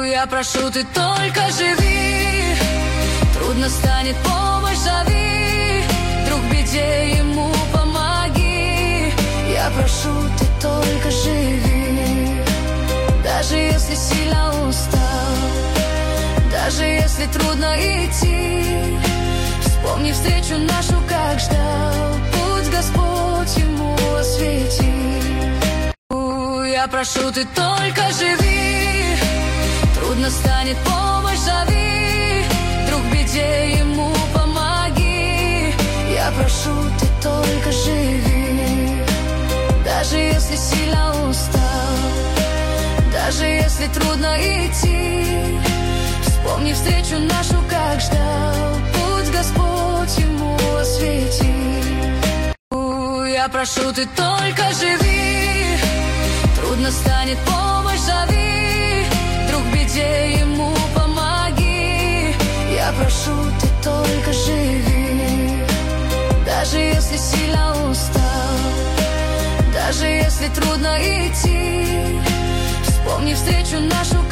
Я прошу, ты только живи. Трудно станет, помощь зови. Вдруг в беде ему помоги. Я прошу, ты только живи. Даже если сильно устал, даже если трудно идти, вспомни встречу нашу, как ждал. Путь Господь ему освети. Я прошу, ты только живи. Трудно станет, помощь зови. Вдруг в беде ему помоги. Я прошу, ты только живи. Даже если сильно устал, даже если трудно идти, вспомни встречу нашу, как ждал. Путь Господь ему освети. Я прошу, ты только живи. Трудно станет, помощь зови. Вдруг в беде ему помоги. Я прошу, ты только живи. Даже если сильно устал, даже если трудно идти, вспомни встречу нашу,